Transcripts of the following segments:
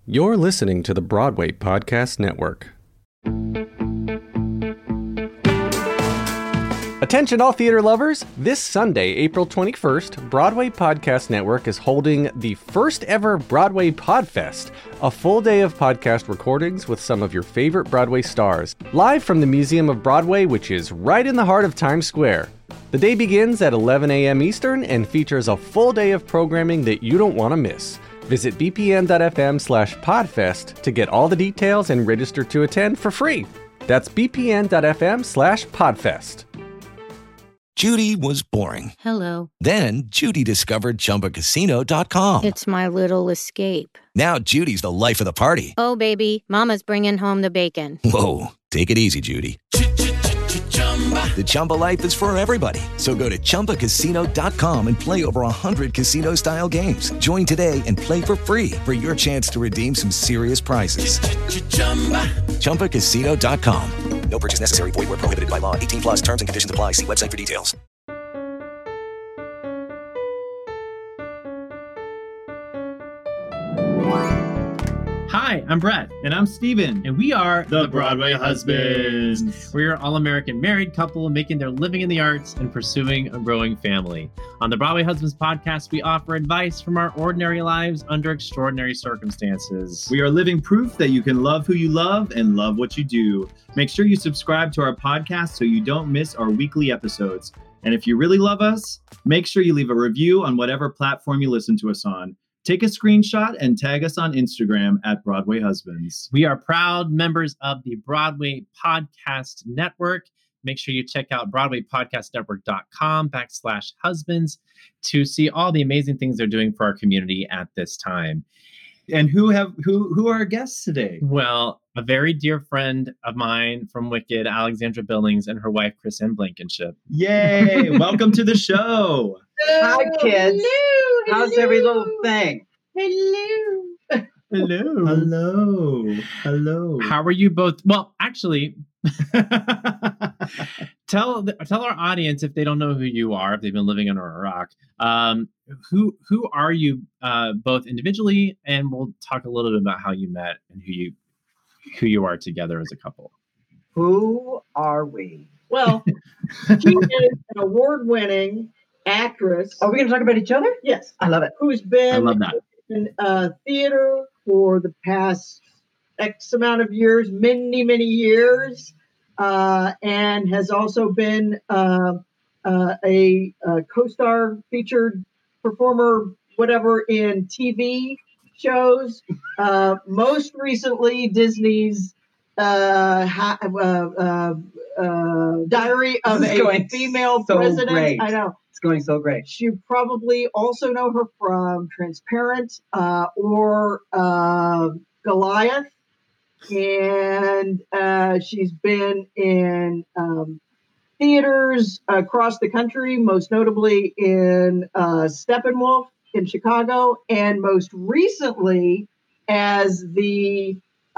You're listening to the Broadway Podcast Network. Attention all theater lovers! This Sunday, April 21st, Broadway Podcast Network is holding the first ever Broadway Podfest, a full day of podcast recordings with some of your favorite Broadway stars, live from the Museum of Broadway, which is right in the heart of Times Square. The day begins at 11 a.m. Eastern and features a full day of programming that you don't want to miss. Visit bpn.fm/podfest to get all the details and register to attend for free. That's bpn.fm/podfest. Judy was boring. Hello. Then Judy discovered ChumbaCasino.com. It's my little escape. Now Judy's the life of the party. Oh, baby, mama's bringing home the bacon. Whoa, take it easy, Judy. The Chumba life is for everybody. So go to ChumbaCasino.com and play over 100 casino-style games. Join today and play for free for your chance to redeem some serious prizes. ChumbaCasino.com. No purchase necessary. Void where prohibited by law. 18 plus terms and conditions apply. See website for details. Hi, I'm Brett. And I'm Steven. And we are the Broadway Husbands. We're an all-American married couple making their living in the arts and pursuing a growing family. On the Broadway Husbands podcast, we offer advice from our ordinary lives under extraordinary circumstances. We are living proof that you can love who you love and love what you do. Make sure you subscribe to our podcast so you don't miss our weekly episodes. And if you really love us, make sure you leave a review on whatever platform you listen to us on. Take a screenshot and tag us on Instagram at Broadway Husbands. We are proud members of the Broadway Podcast Network. Make sure you check out BroadwayPodcastNetwork.com/husbands to see all the amazing things they're doing for our community at this time. And who are our guests today? Well, a very dear friend of mine from Wicked, Alexandra Billings, and her wife, Kristen Blankenship. Yay! Welcome to the show. Hi, kids. Hello. How's every little thing? Hello. Hello. Hello. Hello. How are you both? Well, actually, tell our audience, if they don't know who you are, if they've been living under a rock, who are you both individually, and we'll talk a little bit about how you met and who you are together as a couple. Who are we? Well, she is an award-winning actress. Are we going to talk about each other? Yes. I love it. Who's been I love that. in theater for the past X amount of years, many, many years, and has also been a co-star, featured performer, whatever, in TV shows. Most recently, Disney's Diary of a Female President. Great. I know. It's going so great. You probably also know her from Transparent or Goliath. And she's been in theaters across the country, most notably in Steppenwolf in Chicago, and most recently as the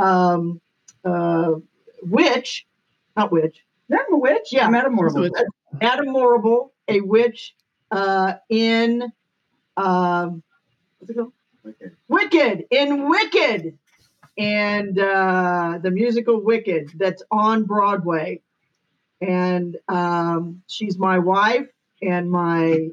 witch, not witch, Madam Witch? Yeah. Madam Morrible. Madam Morrible, a witch in what's it called? Wicked. In Wicked, and the musical Wicked that's on Broadway. And she's my wife and my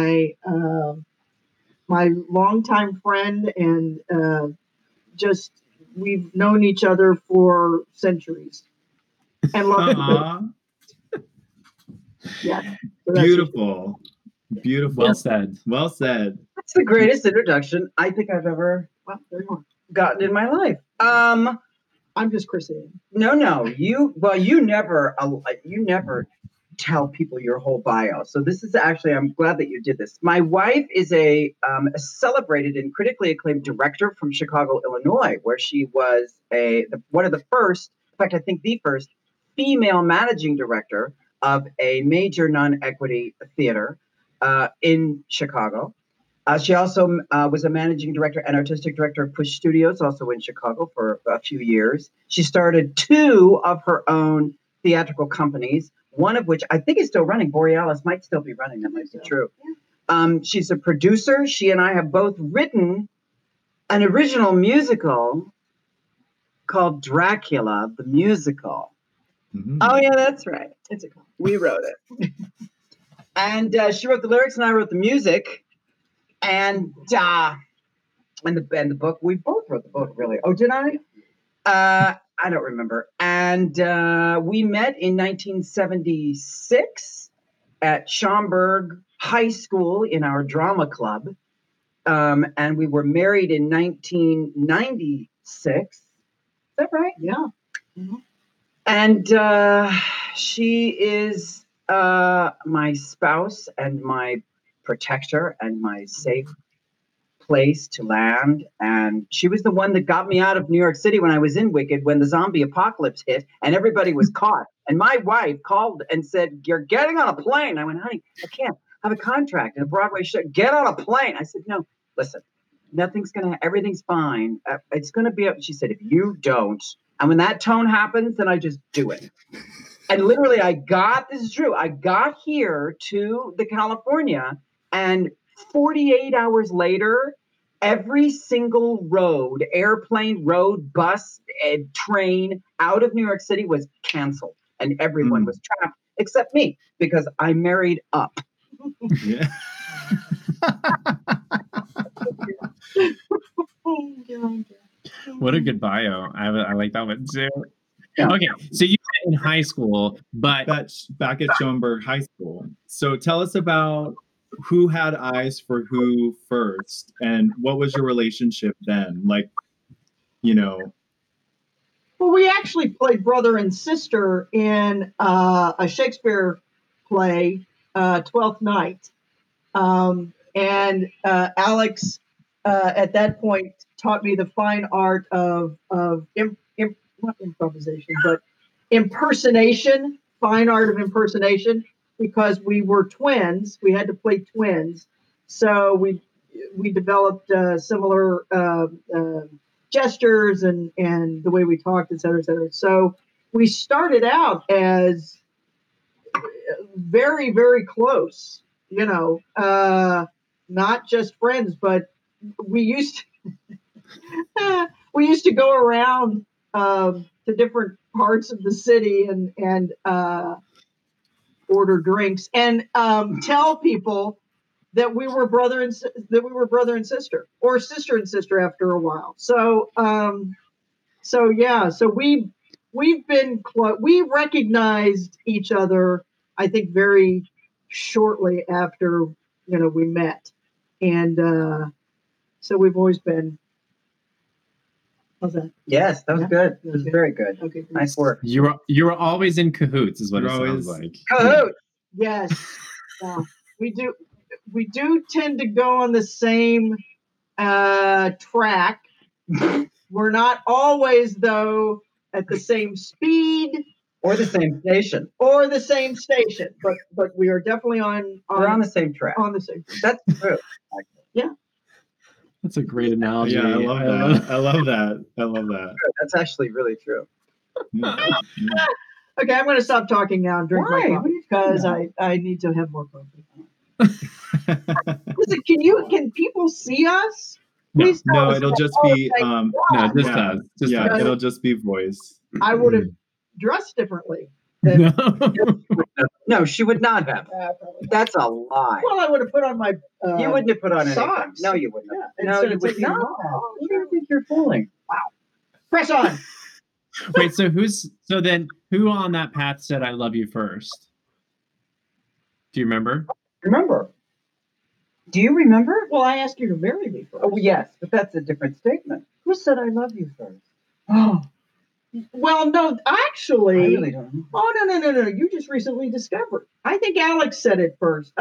longtime friend, and just we've known each other for centuries. And love it. Yeah. So Beautiful. Beautiful. Well said. Well said. That's the greatest introduction I think I've ever there you are. gotten in my life. I'm just Chrissy. No. You never tell people your whole bio. So this is actually, I'm glad that you did this. My wife is a celebrated and critically acclaimed director from Chicago, Illinois, where she was one of the first, in fact, I think the first female managing director of a major non-equity theater in Chicago. She also was a managing director and artistic director of Push Studios, also in Chicago, for a few years. She started 2 of her own theatrical companies, one of which I think is still running. Borealis might still be running. That might be true. She's a producer. She and I have both written an original musical called Dracula, the musical. Mhm. Oh, yeah, that's right. We wrote it. And she wrote the lyrics and I wrote the music. And the book, we both wrote the book, really. Oh, did I? I don't remember. And we met in 1976 at Schaumburg High School in our drama club. And we were married in 1996. Is that right? Yeah. And she is my spouse and my protector and my safe place to land. And she was the one that got me out of New York City when I was in Wicked, when the zombie apocalypse hit and everybody was caught. And my wife called and said, "You're getting on a plane." I went, "Honey, I can't. I have a contract in a Broadway show. Get on a plane." I said, "No, listen, everything's fine. It's going to be up." She said, "If you don't," and when that tone happens, then I just do it. And literally this is true. I got here to the California, and 48 hours later, every single road, airplane, road, bus, train out of New York City was canceled. And everyone was trapped except me because I married up. Yeah. What a good bio. I like that one too. Yeah. Okay, so you met in high school, but Back at Schoenberg High School. So tell us about who had eyes for who first, and what was your relationship then? Like, Well, we actually played brother and sister in a Shakespeare play, Twelfth Night. And Alex, at that point, taught me the fine art of not improvisation, but impersonation, fine art of impersonation, because we were twins. We had to play twins. So we developed similar gestures and the way we talked, et cetera, et cetera. So we started out as very, very close, not just friends, but we used to go around to different parts of the city and order drinks and tell people that we were brother and sister, or sister and sister after a while. So we've been close. We recognized each other, I think, very shortly after we met, and so we've always been. How's that? Yes, that was good. It was very good. Okay, Nice work. you were always in cahoots, is what You're it sounds always- like. Cahoot. Yes, we do. We do tend to go on the same track. We're not always, though, at the same speed Or the same station. or the same station, but we are definitely We're on the same track. on the same. That's true. That's a great analogy. Yeah, I love that. I love that. That's actually really true. Yeah. Okay, I'm going to stop talking now and drink Why? my What are coffee you doing because now? I need to have more coffee. Listen, can people see us? No. Please tell No, us it'll that. just Oh, be thank um God. No, just yeah, us. Just yeah, us. it'll just be voice. I would have dressed differently. No. No, she would not have. Probably. That's a lie. Well, I would have put on my. You wouldn't have put on anything. socks. No, you wouldn't have. Yeah, No, instead you of would taking them not. off. Who do you think you're fooling? Press on. Wait, so then who on that path said I love you first? Do you remember? Remember? Do you remember? Well, I asked you to marry me first. Oh, yes, but that's a different statement. Who said I love you first? Oh, Well, no, I actually. really don't know. Oh, no. You just recently discovered. I think Alex said it first.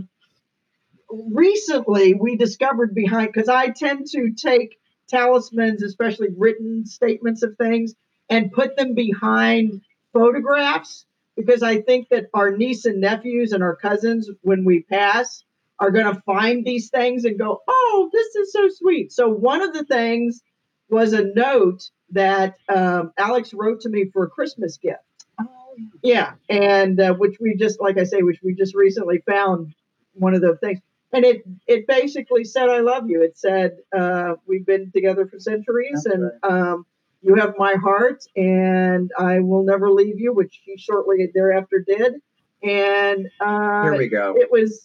Recently, we discovered because I tend to take talismans, especially written statements of things, and put them behind photographs because I think that our niece and nephews and our cousins, when we pass, are going to find these things and go, "Oh, this is so sweet." So one of the things was a note that Alex wrote to me for a Christmas gift. Yeah, and which we just, like I say, which we just recently found one of the things. And it basically said, "I love you." It said, "We've been together for centuries, That's and you have my heart, and I will never leave you," which she shortly thereafter did. And Here we go. it was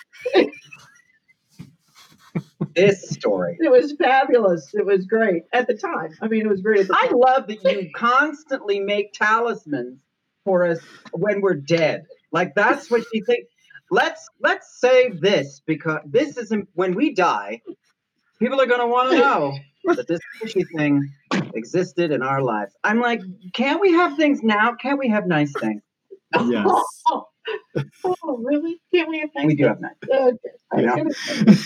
This story. it was fabulous. It was great at the time. I mean, it was great at the I time. love that you constantly make talismans for us when we're dead. Like that's what you think. Let's save this because this isn't when we die. People are going to want to know that this fishy thing existed in our lives. I'm like, can't we have things now? Can't we have nice things? Yes. Oh, really? Can't we have nice We do have things? nice. Okay.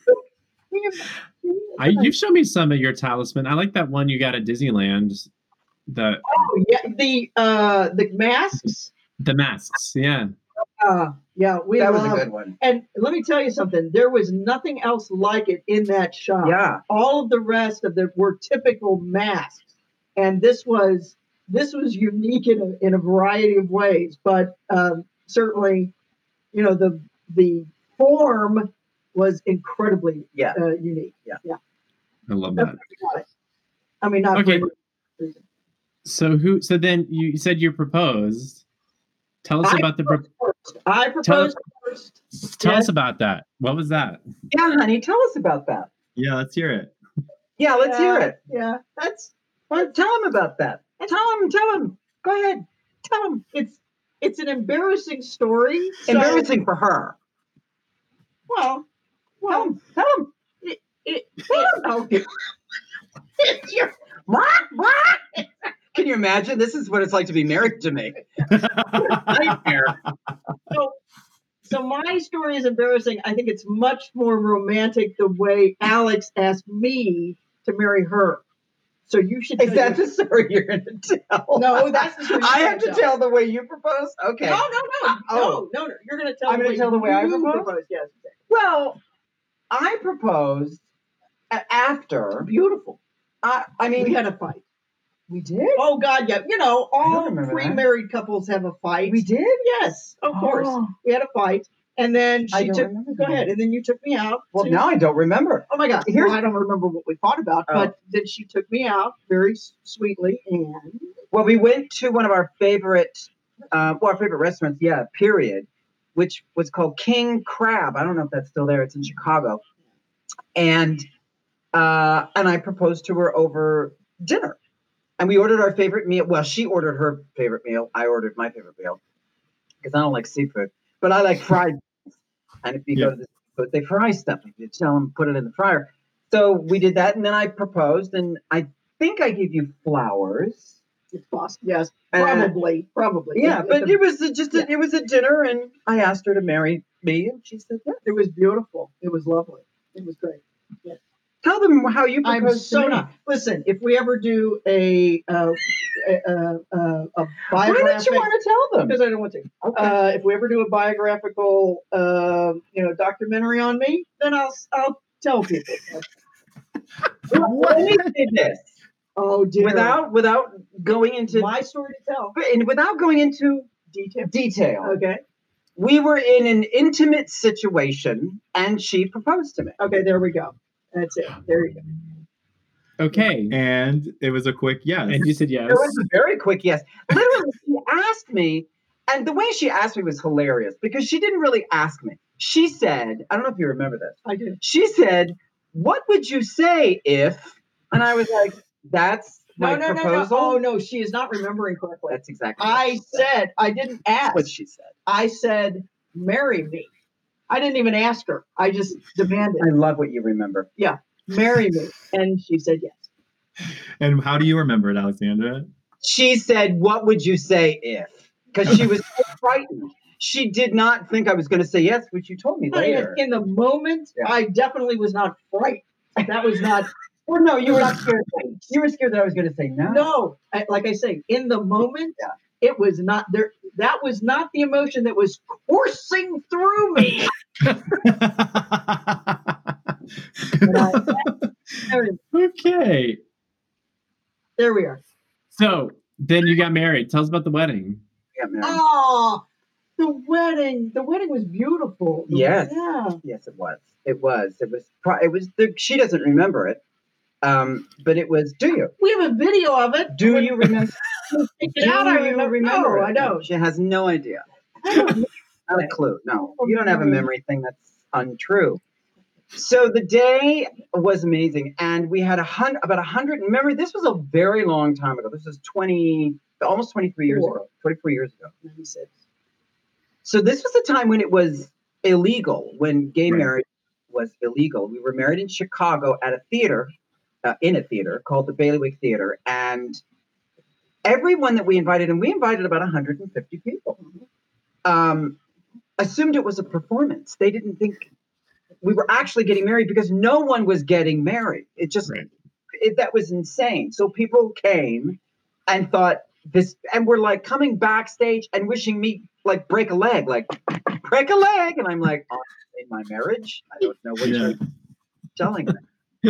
You've shown me some of your talisman. I like that one you got at Disneyland. The Oh, yeah, the masks. masks. Yeah. Yeah, we That was a love- good one. And let me tell you something. There was nothing else like it in that shop. Yeah. All of the rest of them were typical masks, and this was unique in a variety of ways. But certainly, the form was incredibly Yeah. unique. Yeah. I love That's that. what I got it. I mean, not Okay. for any reason. So then you said you proposed. Tell us about the I proposed first. tell Yes. us about that. What was that? Yeah, honey, tell us about that. Yeah, let's hear it. Yeah, let's hear it. Yeah, that's Well, tell him about that. Tell him. Go ahead. Tell him. it's an embarrassing story. So- Embarrassing for her. Well, Tell him. no. Can you imagine? This is what it's like to be married to me. Nightmare. So my story is embarrassing. I think it's much more romantic the way Alex asked me to marry her. So you should. Is that the story you're going to tell? No, that's the story. I have to tell the way you propose? Okay. No. Oh. No. You're going to tell. I'm gonna tell the way I you propose? Yes. Well, I proposed after. Beautiful. I We mean, had a fight. we did? Oh God, yeah. All remember that. pre-married couples have a fight. We did? Yes, of course. Oh. We had a fight, and then I she don't took. remember Go that. ahead, and then you took me out. Well, to- now I don't remember. Oh my God! Here's- I don't remember what we fought about, Oh. but then she took me out very sweetly, and Well, we went to one of our favorite, our favorite restaurants, period, which was called King Crab. I don't know if that's still there. It's in Chicago. And I proposed to her over dinner. And we ordered our favorite meal. Well, she ordered her favorite meal. I ordered my favorite meal because I don't like seafood, but I like fried. And if you go to the seafood, they fry stuff. You tell them put it in the fryer. So we did that, and then I proposed, and I think I gave you flowers. it's possible. Yes, And- probably. Yeah, but it it was it was a dinner, and I asked her to marry me, and she said yes. it was beautiful. It was lovely. It was great. Tell them how you I'm proposed so to me. not. Listen, if we ever do a biographic, Why don't you want to tell them? because I don't want to. Okay. If we ever do a biographical, documentary on me, then I'll tell people. Let me say this Oh dear. without going into my story to tell. and without going into detail. Okay. We were in an intimate situation, and she proposed to me. Okay. There we go. That's it. There you go. Okay. And it was a quick yes. And you said yes. It was a very quick yes. Literally, she asked me, and the way she asked me was hilarious because she didn't really ask me. She said, I don't know if you remember this. I do. She said, "What would you say if?" And I was like, "That's my No. proposal." Oh no, she is not remembering correctly. That's exactly. What I she said. said I didn't ask. What she said. I said marry me. I didn't even ask her. I just demanded I love what you remember. marry me, and she said yes. And how do you remember it, Alexandra? She said, "What would you say if?" Because she was so frightened. She did not think I was going to say yes, which you told me later. In the moment, Yeah. I definitely was not frightened. That was not. Well, no, you were not scared. You were scared that I was going to say no. No, like I say, in the moment, it was not there. That was not the emotion that was coursing through me. Okay. There we are. So then you got married. Tell us about the wedding. Yeah, man. Oh, The wedding was beautiful. Yes. Yeah. Yes, it was. It was. She doesn't remember it. But it was. Do you? We have a video of it. Do you remember? Take it out. I remember. No, I don't. She has no idea. I don't know. Not a clue. No, you don't have a memory thing. That's untrue. So the day was amazing, and we had about 100. Remember, this was a very long time ago. This was almost 23 years ago. 24 years ago. 96. So this was a time when it was illegal, when gay marriage was illegal. We were married in Chicago at a theater, in a theater called the Bailiwick Theater, and everyone that we invited, and we invited about 150 people, assumed it was a performance. They didn't think we were actually getting married because no one was getting married. It just, that was insane. So people came and thought this, and were like coming backstage and wishing me like break a leg. And I'm like, oh, in my marriage? I don't know what you're telling me.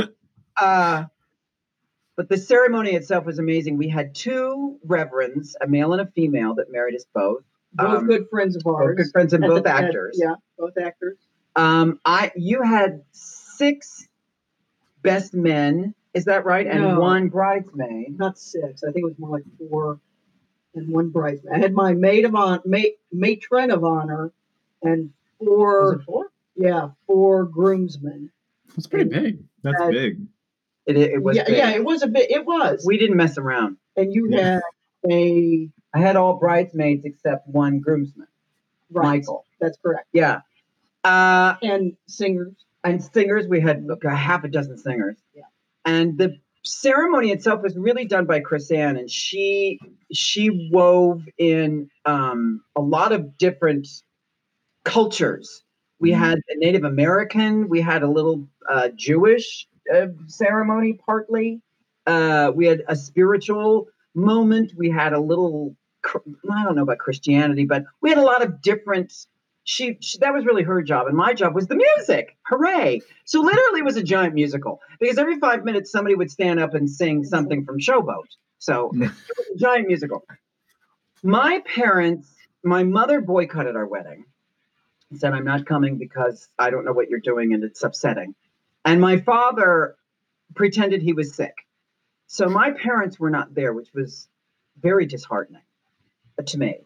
But the ceremony itself was amazing. We had two reverends, a male and a female, that married us both. Both good friends of ours. Both good friends and both actors. Yeah, both actors. You had 6 best men, is that right? And 1 bridesmaid. Not 6. I think it was more like 4 and 1 bridesmaid. I had my matron of honor, and 4. Was it 4? Yeah, 4 groomsmen. That's pretty big. That's big. It was big. Yeah, it was a bit. It was. We didn't mess around. And you had I had all bridesmaids except 1 groomsman, Michael. That's correct. Yeah. And singers. And singers, we had a half a dozen singers. Yeah. And the ceremony itself was really done by Chris Ann, and she wove in a lot of different cultures. We had a Native American, we had a little Jewish ceremony partly. We had a spiritual moment. We had a little, I don't know about Christianity, but we had a lot of different. She that was really her job, and my job was the music. Hooray! So literally, it was a giant musical because every 5 minutes somebody would stand up and sing something from Showboat. So it was a giant musical. My mother boycotted our wedding and said, "I'm not coming because I don't know what you're doing and it's upsetting." And my father pretended he was sick. So my parents were not there, which was very disheartening to me.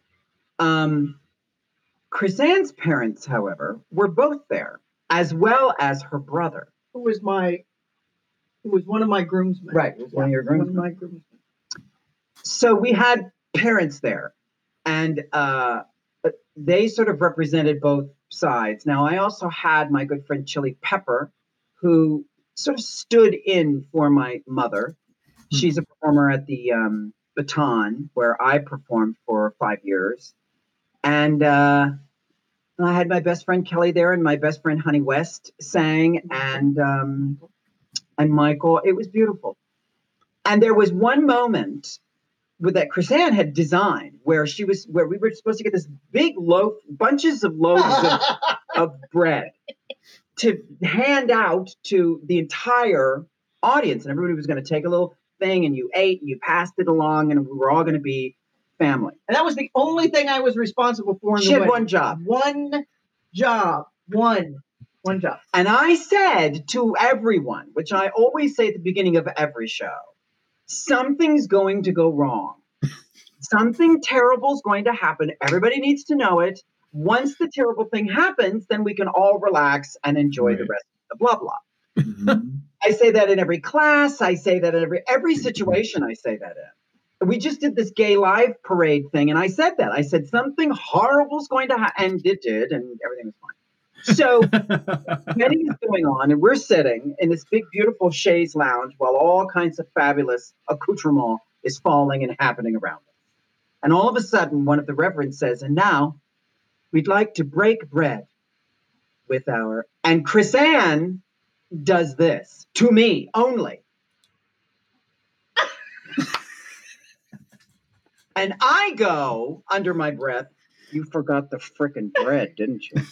Chris Ann's parents, however, were both there, as well as her brother. Who was one of my groomsmen. Right, it was one of your groomsmen. One of my groomsmen. So we had parents there, and they sort of represented both sides. Now, I also had my good friend Chili Pepper, who sort of stood in for my mother. She's a performer at the Baton, where I performed for 5 years. And I had my best friend Kelly there, and my best friend Honey West sang, and Michael. It was beautiful. And there was one moment that Chris Ann had designed where we were supposed to get this big bunches of loaves of bread to hand out to the entire audience, and everybody was going to take a little thing, and you ate, and you passed it along, and we were all going to be family. And that was the only thing I was responsible for in the She had wedding. one job. One job. One job. And I said to everyone, which I always say at the beginning of every show, something's going to go wrong. Something terrible is going to happen. Everybody needs to know it. Once the terrible thing happens, then we can all relax and enjoy the rest of the blah, blah. Mm-hmm. I say that in every class. I say that in every situation I say that in. We just did this gay live parade thing, and I said that. I said something horrible is going to happen, and it did, and everything was fine. So wedding is going on, and we're sitting in this big, beautiful chaise lounge while all kinds of fabulous accoutrement is falling and happening around us. And all of a sudden, one of the reverends says, "And now we'd like to break bread with our..." And Chris Ann does this to me only. And I go under my breath, "You forgot the frickin' bread, didn't you?"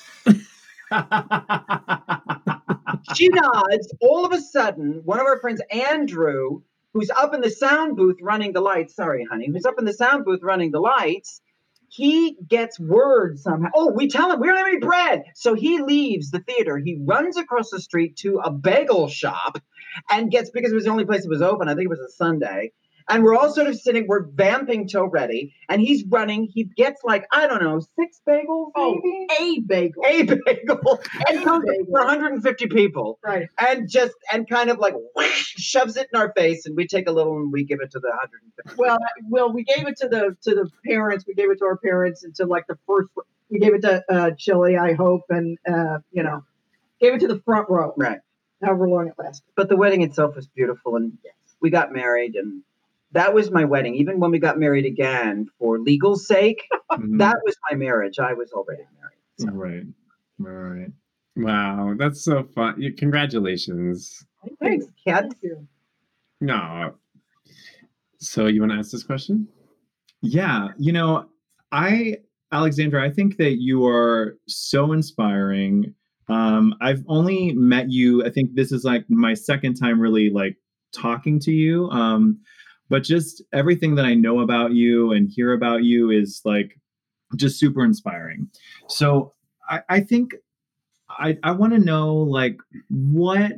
She nods. All of a sudden, one of our friends, Andrew, who's up in the sound booth running the lights. Sorry, honey. Who's up in the sound booth running the lights, he gets word somehow. Oh, we tell him we don't have any bread. So he leaves the theater. He runs across the street to a bagel shop and gets, because it was the only place that was open. I think it was a Sunday. And we're all sort of sitting, we're vamping till ready. And he's running. He gets like, I don't know, 6 bagels, maybe? A bagel. A bagel. And comes for 150 people. Right. And kind of like whoosh, shoves it in our face. And we take a little and we give it to the 150. Well, we gave it to the parents. We gave it to our parents and to like the first. We gave it to Chili, I hope, and gave it to the front row. Right. However long it lasted. But the wedding itself was beautiful, and we got married, and that was my wedding. Even when we got married again, for legal sake, that was my marriage. I was already married. So. Right. Wow, that's so fun. Congratulations. Thanks, Kat. Thank you. No. So you want to ask this question? Yeah. Alexandra, I think that you are so inspiring. I've only met you, I think this is like my second time really like talking to you. But just everything that I know about you and hear about you is like just super inspiring. So I think I want to know like what,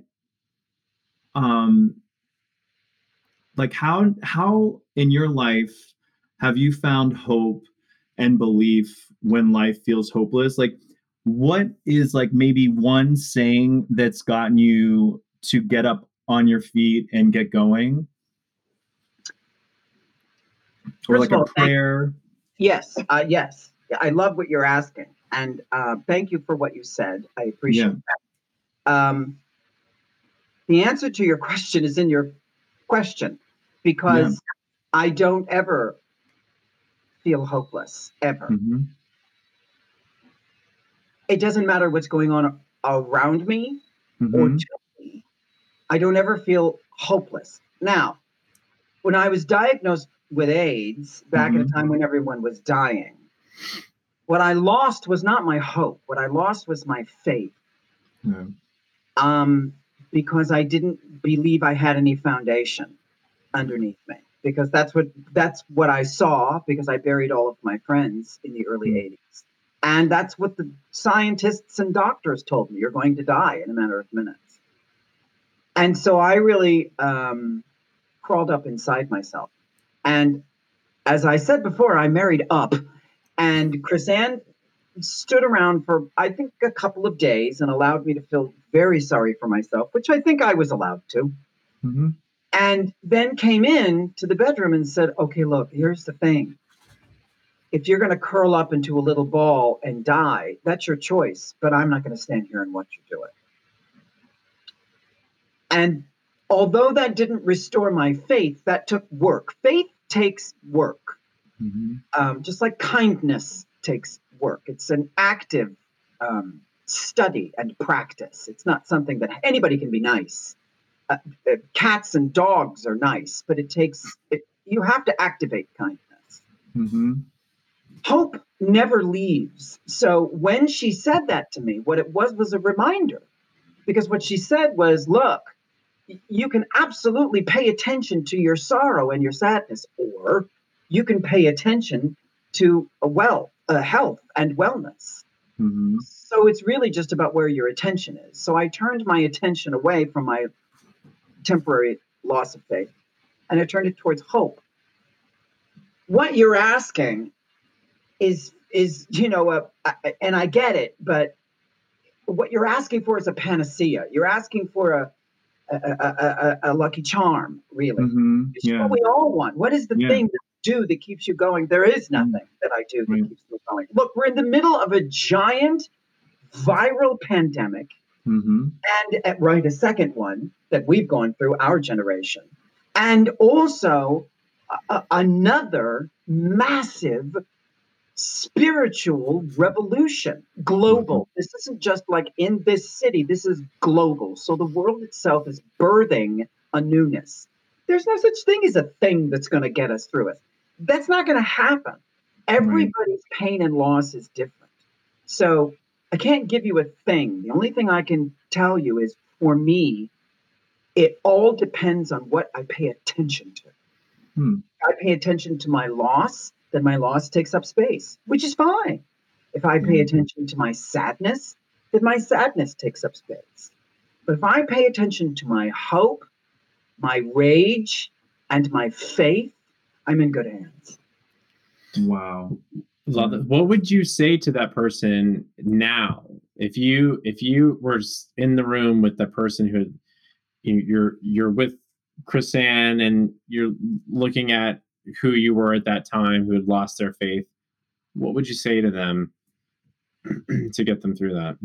like how in your life have you found hope and belief when life feels hopeless? Like, what is like maybe one saying that's gotten you to get up on your feet and get going? Or First like of all, a prayer? Yes. Yes. I love what you're asking. And thank you for what you said. I appreciate that. The answer to your question is in your question, because I don't ever feel hopeless, ever. Mm-hmm. It doesn't matter what's going on around me or to me. I don't ever feel hopeless. Now, when I was diagnosed with AIDS back at a time when everyone was dying, what I lost was not my hope. What I lost was my faith. Because I didn't believe I had any foundation underneath me. Because that's what I saw, because I buried all of my friends in the early 80s. And that's what the scientists and doctors told me. You're going to die in a matter of minutes. And so I really crawled up inside myself. And as I said before, I married up. And Chris-Anne stood around for, I think, a couple of days and allowed me to feel very sorry for myself, which I think I was allowed to. And then came in to the bedroom and said, okay, look, here's the thing. If you're going to curl up into a little ball and die, that's your choice, but I'm not going to stand here and watch you do it. And although that didn't restore my faith, that took work. Faith takes work. Just like kindness takes work. It's an active study and practice. It's not something that anybody can be nice. Cats and dogs are nice, but you have to activate kindness. Hope never leaves. So when she said that to me, what it was a reminder. Because what she said was, look, you can absolutely pay attention to your sorrow and your sadness, or you can pay attention to health and wellness. So it's really just about where your attention is. So I turned my attention away from my temporary loss of faith, and I turned it towards hope. What you're asking is and I get it, but what you're asking for is a panacea. You're asking for a lucky charm, really. It's what we all want. What is the thing that you do that keeps you going? There is nothing that I do that keeps me going. Look, we're in the middle of a giant viral pandemic, and a second one that we've gone through, our generation, and also another massive spiritual revolution, global. This isn't just like in this city, this is global. So the world itself is birthing a newness. There's no such thing as a thing that's going to get us through it. That's not going to happen. Everybody's pain and loss is different. So I can't give you a thing. The only thing I can tell you is, for me, it all depends on what I pay attention to. I pay attention to my loss, then my loss takes up space, which is fine. If I pay attention to my sadness, then my sadness takes up space. But if I pay attention to my hope, my rage, and my faith, I'm in good hands. Wow. Love it. What would you say to that person now? If you were in the room with the person who you're with Chrisanne and you're looking at who you were at that time, who had lost their faith, what would you say to them to get them through that?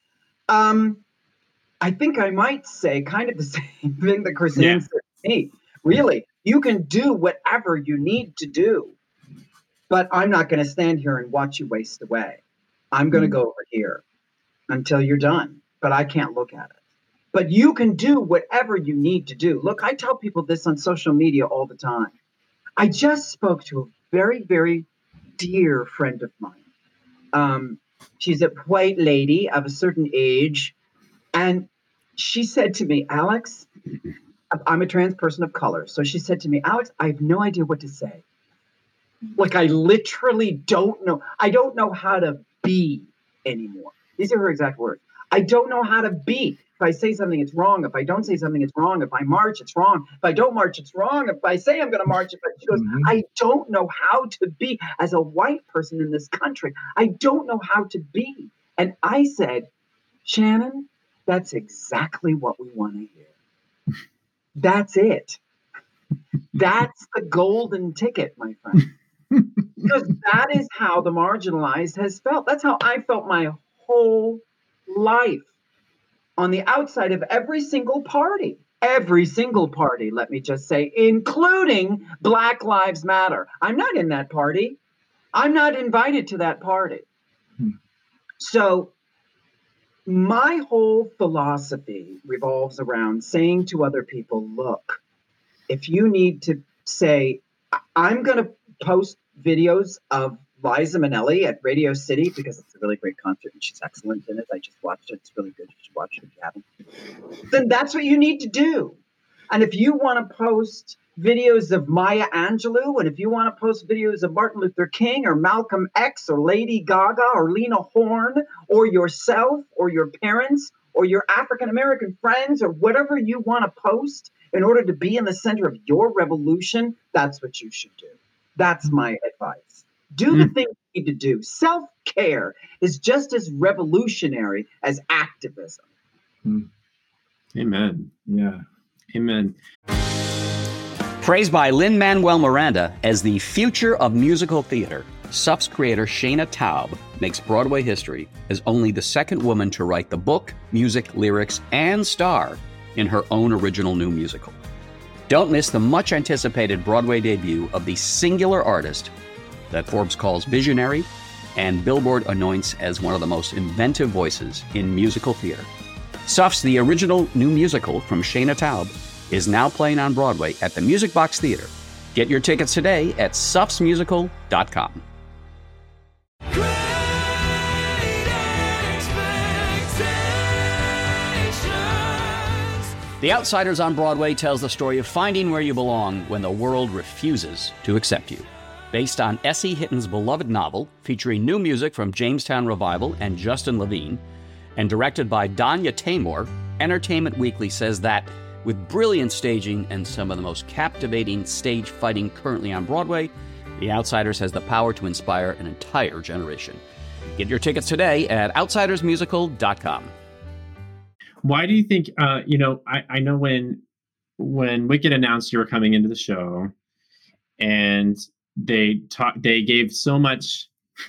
I think I might say kind of the same thing that Chrisanne said to me. Really, you can do whatever you need to do, but I'm not going to stand here and watch you waste away. I'm going to go over here until you're done, but I can't look at it. But you can do whatever you need to do. Look, I tell people this on social media all the time. I just spoke to a very, very dear friend of mine. She's a white lady of a certain age. And she said to me, Alex, I'm a trans person of color. So she said to me, Alex, I have no idea what to say. Like, I literally don't know. I don't know how to be anymore. These are her exact words. I don't know how to be. If I say something, it's wrong. If I don't say something, it's wrong. If I march, it's wrong. If I don't march, it's wrong. If I say I'm going to march, she goes, I don't know how to be as a white person in this country. I don't know how to be. And I said, Shannon, that's exactly what we want to hear. That's it. That's the golden ticket, my friend. Because that is how the marginalized has felt. That's how I felt my whole life. On the outside of every single party, let me just say, including Black Lives Matter. I'm not in that party. I'm not invited to that party. So my whole philosophy revolves around saying to other people, look, if you need to say, I'm going to post videos of Liza Minnelli at Radio City because it's a really great concert and she's excellent in it. I just watched it. It's really good. You should watch it if you haven't. Then that's what you need to do. And if you want to post videos of Maya Angelou, and if you want to post videos of Martin Luther King or Malcolm X or Lady Gaga or Lena Horne or yourself or your parents or your African-American friends or whatever you want to post in order to be in the center of your revolution, that's what you should do. That's my advice. Do the thing you need to do. Self-care is just as revolutionary as activism. Amen. Yeah. Amen. Praised by Lin-Manuel Miranda as the future of musical theater, SUF's creator Shana Taub makes Broadway history as only the second woman to write the book, music, lyrics, and star in her own original new musical. Don't miss the much-anticipated Broadway debut of the singular artist that Forbes calls visionary and Billboard anoints as one of the most inventive voices in musical theater. SUF's The Original New Musical from Shana Taub is now playing on Broadway at the Music Box Theater. Get your tickets today at sufsmusical.com. The Outsiders on Broadway tells the story of finding where you belong when the world refuses to accept you. Based on S.E. Hitton's beloved novel, featuring new music from Jamestown Revival and Justin Levine, and directed by Danya Taymor, Entertainment Weekly says that, with brilliant staging and some of the most captivating stage fighting currently on Broadway, The Outsiders has the power to inspire an entire generation. Get your tickets today at outsidersmusical.com. Why do you think, I know when Wicked announced you were coming into the show and they gave so much,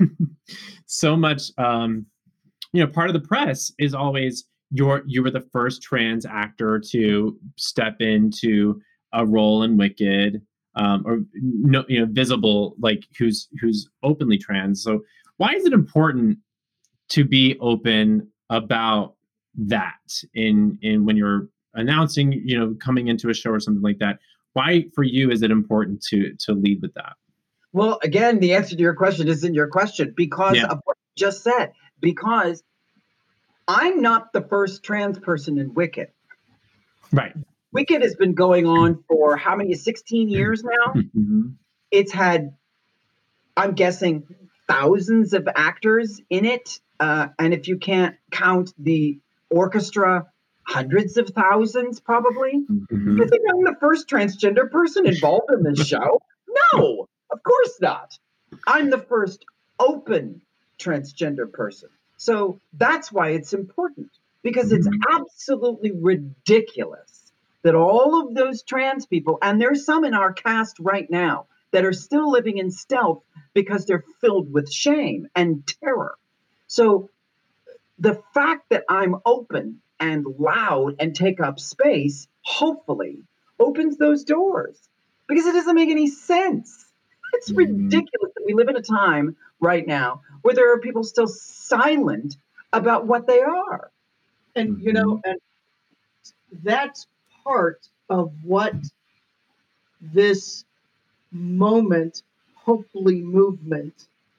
part of the press is always you were the first trans actor to step into a role in Wicked, visible, like who's openly trans. So why is it important to be open about that in when you're announcing, coming into a show or something like that? Why for you is it important to lead with that? Well, again, the answer to your question is in your question because of what you just said. Because I'm not the first trans person in Wicked. Right. Wicked has been going on for how many? 16 years now. Mm-hmm. It's had I'm guessing thousands of actors in it. And if you can't count the orchestra, hundreds of thousands probably. Mhm. You think I'm the first transgender person involved in this show? No, of course not. I'm the first open transgender person. So that's why it's important, because it's absolutely ridiculous that all of those trans people, and there's some in our cast right now that are still living in stealth because they're filled with shame and terror. So the fact that I'm open and loud and take up space, hopefully, opens those doors, because it doesn't make any sense. It's ridiculous that we live in a time right now where there are people still silent about what they are. And, you know, and that's part of what this moment, hopefully movement,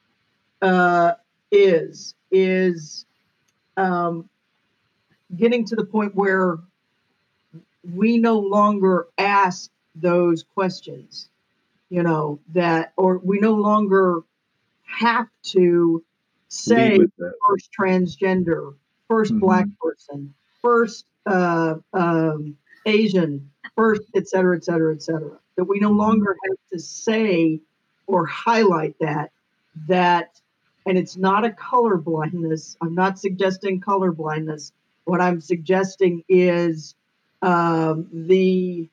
is getting to the point where we no longer ask those questions, you know, or we no longer have to say first transgender, first Black person, first Asian, first, et cetera, et cetera, et cetera. That we no longer have to say or highlight that, and it's not a color blindness. I'm not suggesting color blindness. What I'm suggesting is the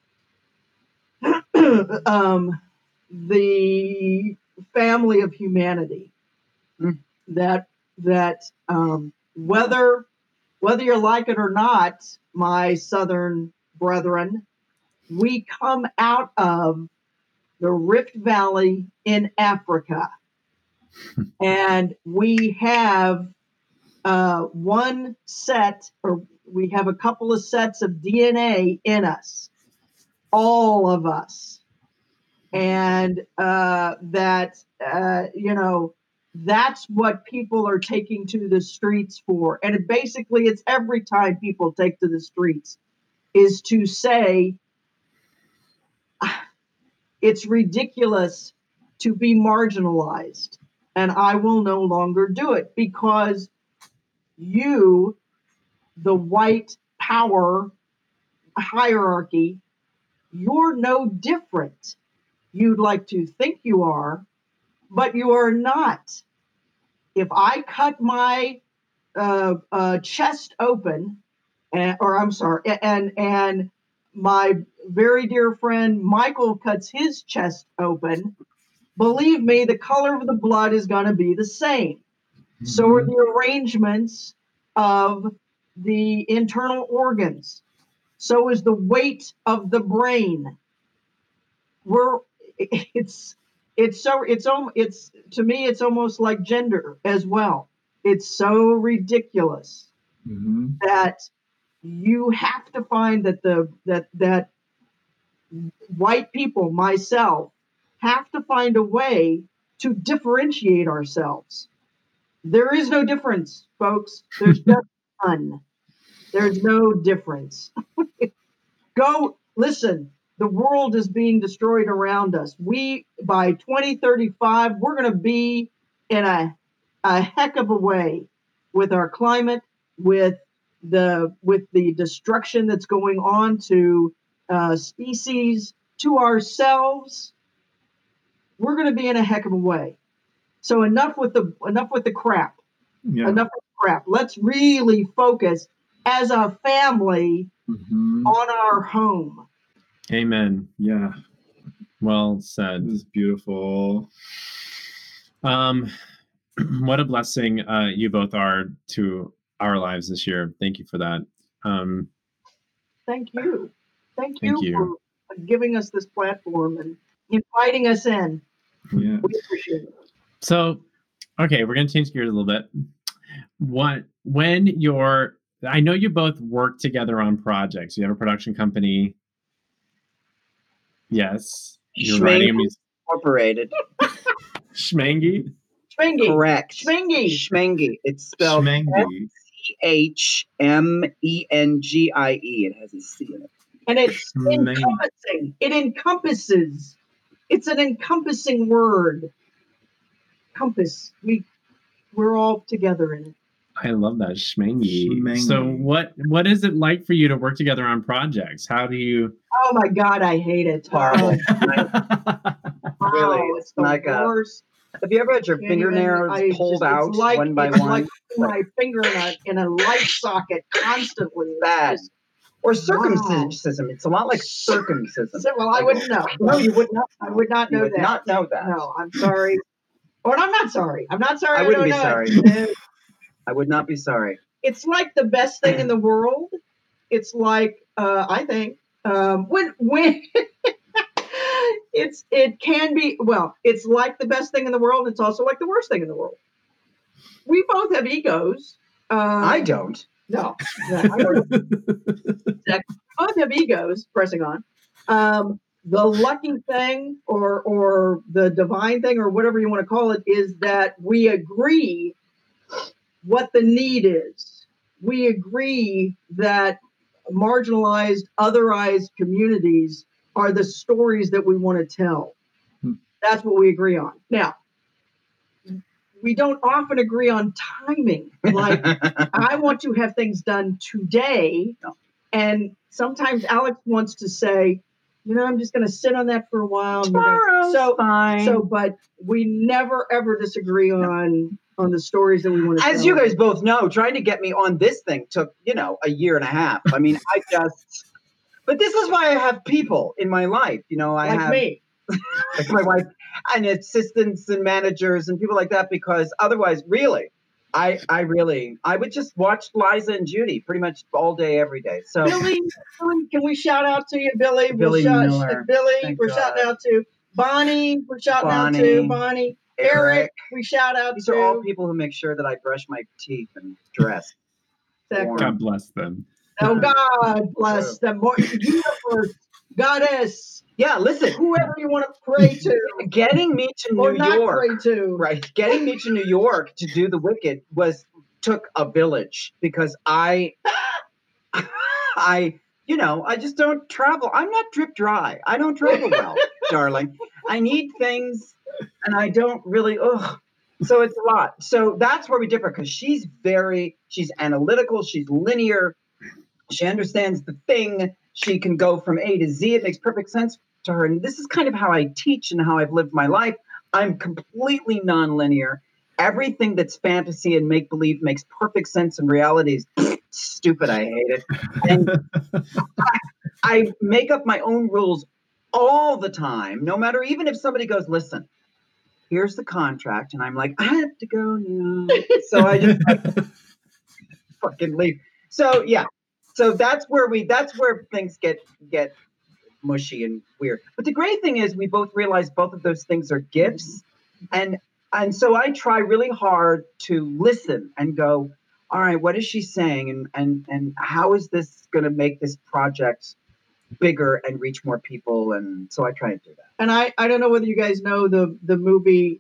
family of humanity. That whether you like it or not, my Southern brethren, we come out of the Rift Valley in Africa, and we have one set, or we have a couple of sets of DNA in us, all of us, and you know, that's what people are taking to the streets for. And it's every time people take to the streets is to say, it's ridiculous to be marginalized, and I will no longer do it, because you, the white power hierarchy, you're no different. You'd like to think you are, but you are not. If I cut my chest open, and my very dear friend Michael cuts his chest open, believe me, the color of the blood is going to be the same. So are the arrangements of the internal organs. So is the weight of the brain. To me, it's almost like gender as well. It's so ridiculous that you have to find that white people, myself, have to find a way to differentiate ourselves. There is no difference, folks. There's just none. There's no difference. Go listen. The world is being destroyed around us. By 2035, we're going to be in a heck of a way with our climate, with the destruction that's going on to species, to ourselves. We're going to be in a heck of a way. So enough with the crap. Yeah. Enough with the crap. Let's really focus as a family on our home. Amen. Yeah. Well said. This is beautiful. What a blessing you both are to our lives this year. Thank you for that. Thank you. Thank Thank you you. for giving us this platform and inviting us in. Yeah. We appreciate it. So, okay, we're going to change gears a little bit. I know you both work together on projects. You have a production company. Yes. You're writing a music. Incorporated. Schmengi? Schmengi. Correct. Schmengi. Schmengi. It's spelled Schmengi. Schmengie. It has a C in it. And it's Schmengi. encompassing. It encompasses. It's an encompassing word. compass. We're all together in it. I love that, schmangy. Schmangy. So what is it like for you to work together on projects? How do you? Oh my God, I hate it. Horrible. Wow, Really, it's the like a- worst. Have you ever had your Can't even- fingernails pulled out one by it's one? like my finger in a light socket constantly. It's Bad. just- Or circumcision. It's a lot like circumcision. well, I wouldn't know. No, you would not. I would not You know would that. not know that. No, I'm sorry. Or I'm not sorry. I'm not sorry. I wouldn't don't be know sorry. it. I would not be sorry. It's like the best thing in the world. It's like I think when it can be, well, it's like the best thing in the world. It's also like the worst thing in the world. We both have egos. I don't. No, I don't. Both have egos. Pressing on. The lucky thing, or the divine thing, or whatever you want to call it, is that we agree what the need is. We agree that marginalized, otherized communities are the stories that we want to tell. That's what we agree on. Now, we don't often agree on timing. Like, I want to have things done today. And sometimes Alex wants to say, I'm just going to sit on that for a while. Tomorrow's fine. So, but we never, ever disagree on the stories that we want to tell. As you guys both know, trying to get me on this thing took, a year and a half. I mean, but this is why I have people in my life. I like have me. like my wife and assistants and managers and people like that, because otherwise, really, I would just watch Liza and Judy pretty much all day, every day. So Billy, can we shout out to you, Billy? Billy Miller. Billy, Thank we're God. shouting out to Bonnie. We're shouting out Bonnie. to Bonnie. Eric. We shout out These to. are all people who make sure that I brush my teeth and dress. Exactly. God bless them. Oh, God bless them. Universe, goddess, Yeah, listen, whoever you want to pray to, getting me to or New not York, pray to. right? Getting me to New York to do the Wicked took a village, because I just don't travel. I'm not drip dry. I don't travel well, darling. I need things, and I don't really. So it's a lot. So that's where we differ, because she's analytical. She's linear. She understands the thing. She can go from A to Z. It makes perfect sense to her. And this is kind of how I teach and how I've lived my life. I'm completely nonlinear. Everything that's fantasy and make-believe makes perfect sense, and reality is stupid. I hate it. And I make up my own rules all the time, no matter, even if somebody goes, listen, here's the contract. And I'm like, I have to go now. So I just fucking leave. So, yeah. So that's where things get mushy and weird. But the great thing is we both realize both of those things are gifts. And so I try really hard to listen and go, all right, what is she saying? And how is this going to make this project bigger and reach more people? And so I try to do that. And I don't know whether you guys know the movie,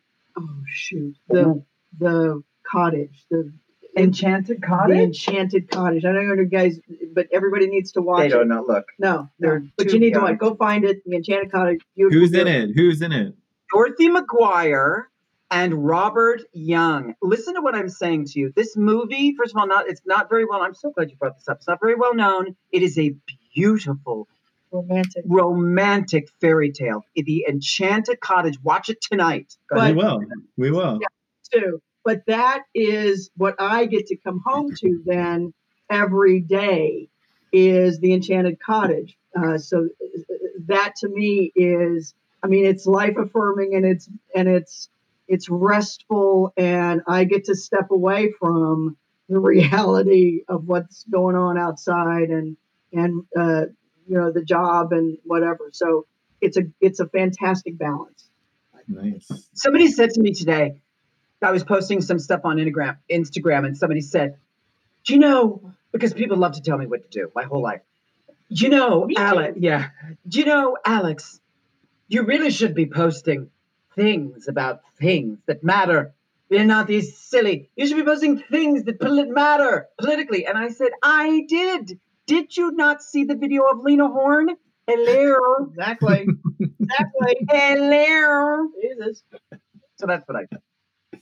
the Cottage, the Enchanted Cottage? The Enchanted Cottage. I don't know, guys, but everybody needs to watch it. They don't know. Look. No, They're but too you need to young. watch. Go find it. The Enchanted Cottage. Beautiful. Who's in it? Who's in it? Dorothy McGuire and Robert Young. Listen to what I'm saying to you. This movie, first of all, it's not very well. I'm so glad you brought this up. It's not very well known. It is a beautiful, romantic fairy tale. The Enchanted Cottage. Watch it tonight. Go ahead. We will. Yeah, too. But that is what I get to come home to then every day is the Enchanted Cottage. So that to me is, it's life affirming, and it's restful, and I get to step away from the reality of what's going on outside and the job and whatever. So it's a fantastic balance. Nice. Somebody said to me today, I was posting some stuff on Instagram, and somebody said, do you know, because people love to tell me what to do my whole life. Do you know, Alex? Yeah. Do you know, Alex, you really should be posting things about things that matter. They're not these silly. You should be posting things that matter politically. And I said, I did. Did you not see the video of Lena Horne? Hello. Exactly. Hello. Jesus. So that's what I did.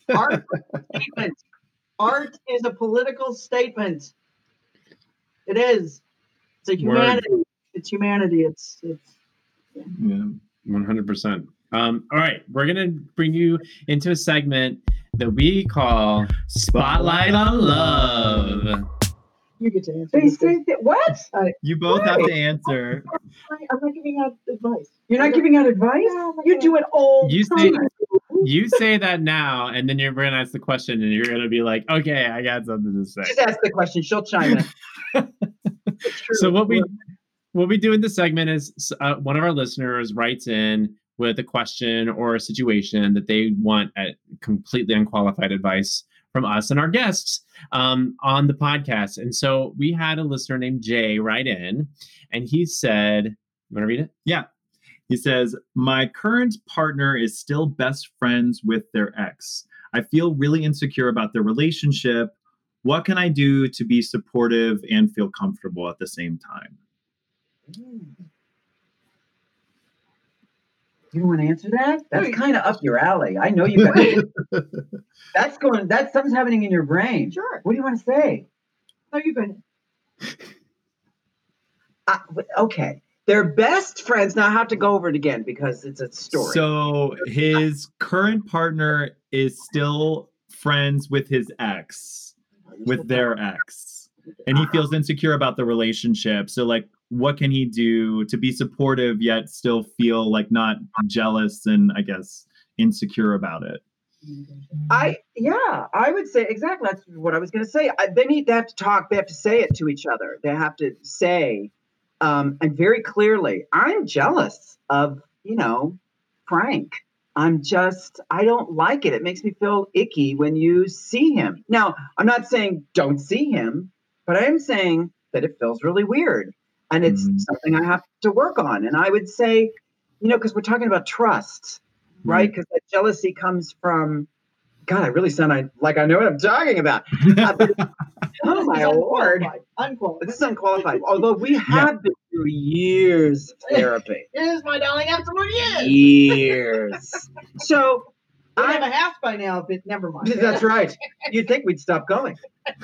Art statement. Art is a political statement. It is. It's a humanity. It's humanity. It's Yeah. 100%. All right, we're gonna bring you into a segment that we call Spotlight on Love. you get to answer. They this. say that, what? You both have to answer. I'm not giving out advice. You're not giving out advice? You do it all You the say time. you say that now, and then you're gonna ask the question, and you're gonna be like, "Okay, I got something to say." Just ask the question. She'll chime in. So what we do in this segment is one of our listeners writes in with a question or a situation that they want completely unqualified advice from us and our guests on the podcast. And so we had a listener named Jay write in, and he said, "You want to read it?" Yeah. He says, my current partner is still best friends with their ex. I feel really insecure about their relationship. What can I do to be supportive and feel comfortable at the same time? You want to answer that? That's kind of up your alley. I know you got that's something's happening in your brain. Sure. What do you want to say? How you been? Okay. They're best friends. Now I have to go over it again because it's a story. So his current partner is still friends with his ex, with their ex, and he feels insecure about the relationship. So like, what can he do to be supportive yet still feel like not jealous and I guess insecure about it? I would say exactly that's what I was going to say. They have to talk. They have to say it to each other. They have to say, and very clearly, I'm jealous of, Frank. I don't like it. It makes me feel icky when you see him. Now, I'm not saying don't see him, but I am saying that it feels really weird. And it's something I have to work on. And I would say, because we're talking about trust, right? Because that jealousy comes from, God, I really sound like I know what I'm talking about. Oh, my Lord. Unqualified. This is unqualified. Although we have been through years of therapy. It is, my darling, absolute years. Years. So I have a half by now, but never mind. That's right. You'd think we'd stop going.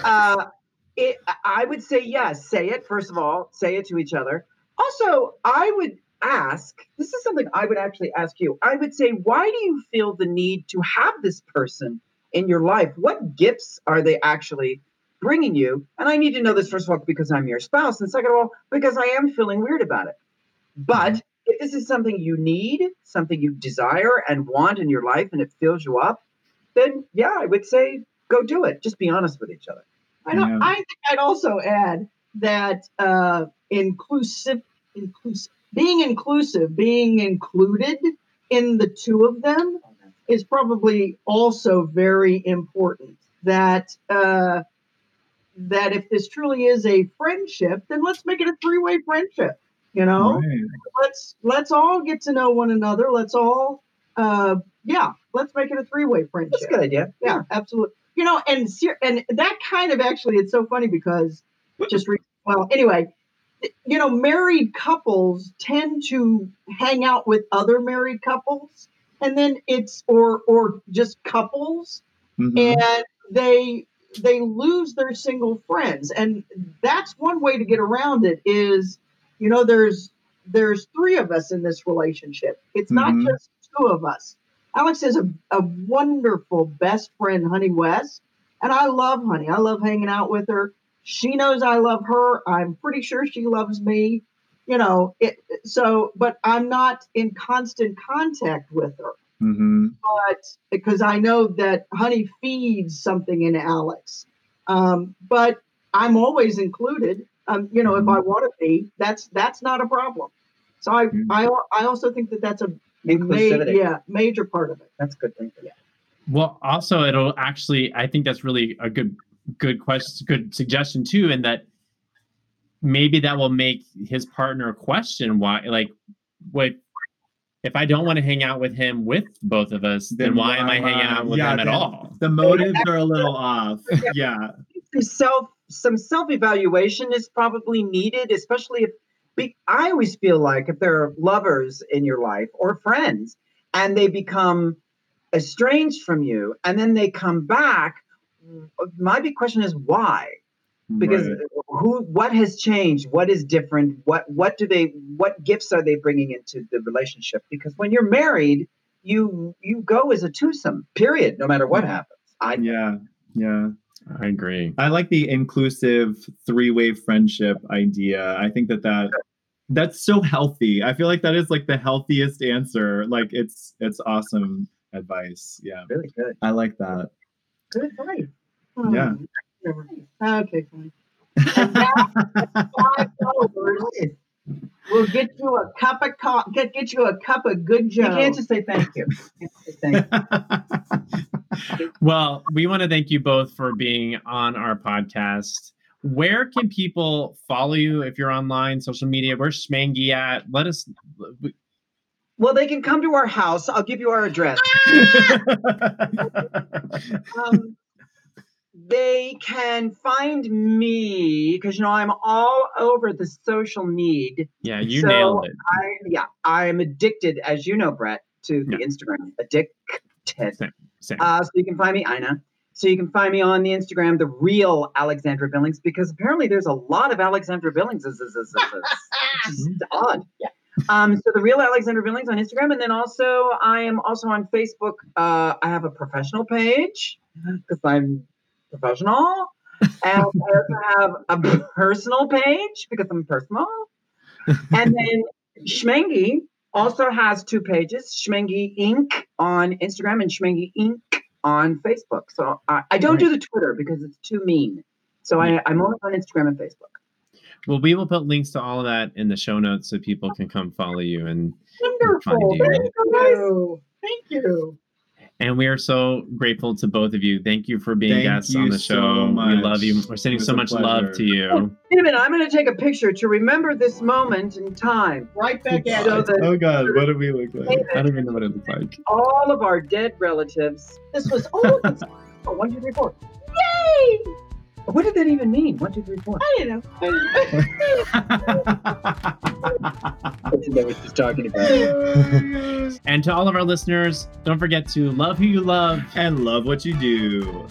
I would say, yes, say it, first of all, say it to each other. Also, I would ask, this is something I would actually ask you. I would say, why do you feel the need to have this person in your life? What gifts are they actually bringing you? And I need to know this, first of all, because I'm your spouse. And second of all, because I am feeling weird about it. But if this is something you need, something you desire and want in your life, and it fills you up, then yeah, I would say, go do it. Just be honest with each other. I think I'd also add that being inclusive, being included in the two of them is probably also very important. That if this truly is a friendship, then let's make it a three-way friendship. Right. Let's all get to know one another. Let's all let's make it a three-way friendship. That's a good idea. Yeah, absolutely. And that kind of actually, it's so funny because married couples tend to hang out with other married couples, and then it's or just couples, and they lose their single friends, and that's one way to get around it. Is there's three of us in this relationship. It's not just two of us. Alex is a wonderful best friend, Honey West, and I love Honey. I love hanging out with her. She knows I love her. I'm pretty sure she loves me. But I'm not in constant contact with her. But because I know that Honey feeds something in Alex. But I'm always included. If I want to be, that's not a problem. So I also think that's a major part of it. That's a good thing. Yeah. Well, also it'll actually, I think that's really a good question, good suggestion too, in that maybe that will make his partner question why, if I don't want to hang out with him with both of us, then why am I hanging out with him at all? The motives are a little off. Yeah. Some self-evaluation is probably needed, especially I always feel like if there are lovers in your life or friends and they become estranged from you, and then they come back, my big question is why? Because what has changed? What is different? What gifts are they bringing into the relationship? Because when you're married, you go as a twosome, period, no matter what happens. Yeah. I agree. I like the inclusive three-way friendship idea. I think that's so healthy. I feel like that is like the healthiest answer. Like it's awesome advice. Yeah. Really good. I like that. Good advice. Yeah. Okay, fine. And now, $5 will get you a cup of get you a cup of good Joe. You can't just say thank you. Well, we want to thank you both for being on our podcast. Where can people follow you if you're online, social media? Where's Schmangy at? Let us. Well, they can come to our house. I'll give you our address. They can find me because, I'm all over the social need. Yeah, you nailed it. I'm addicted, as you know, Brett, to the Instagram. Addicted. Same. So you can find me, Ina. So you can find me on the Instagram, the real Alexandra Billings, because apparently there's a lot of Alexandra Billings. Which is odd. Yeah. So the real Alexandra Billings on Instagram, and then also I am also on Facebook. I have a professional page because I'm professional, and I also have a personal page because I'm personal. And then Schmangy also has 2 pages: Schmangy Inc. on Instagram and Schmangy Inc. on Facebook. So I don't do the Twitter because it's too mean. So I'm only on Instagram and Facebook. Well, we will put links to all of that in the show notes so people can come follow you and Wonderful. find you. Thank you. And we are so grateful to both of you. Thank you for being guests on the show. We love you. We're sending so much love to you. Wait a minute. I'm going to take a picture to remember this moment in time. Right back at So you. that Oh God, what do we look like? I don't even know what it looks like. all of our dead relatives. This was all of 1, 2, 3, 4. Yay! What did that even mean? 1, 2, 3, 4. I don't know. I didn't know what she's talking about. And to all of our listeners, don't forget to love who you love And love what you do.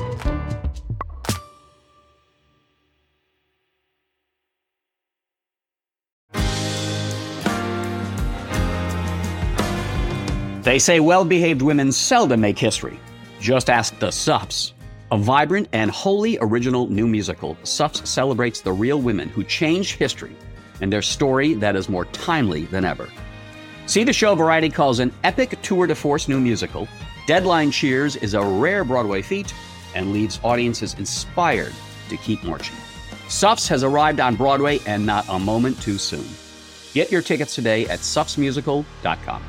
They say well-behaved women seldom make history. Just ask the Suffs. A vibrant and wholly original new musical, Suffs celebrates the real women who changed history and their story that is more timely than ever. See the show Variety calls an epic tour de force new musical. Deadline cheers is a rare Broadway feat and leaves audiences inspired to keep marching. Suffs has arrived on Broadway and not a moment too soon. Get your tickets today at suffsmusical.com.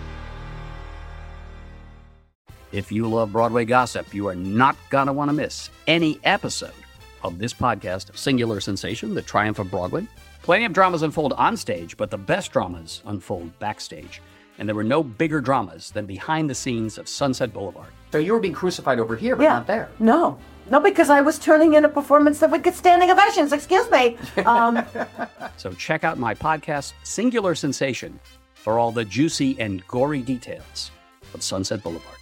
If you love Broadway gossip, you are not going to want to miss any episode of this podcast, Singular Sensation, The Triumph of Broadway. Plenty of dramas unfold on stage, but the best dramas unfold backstage. And there were no bigger dramas than behind the scenes of Sunset Boulevard. So you were being crucified over here, but not there. No, because I was turning in a performance that would get standing ovations. Excuse me. So check out my podcast, Singular Sensation, for all the juicy and gory details of Sunset Boulevard.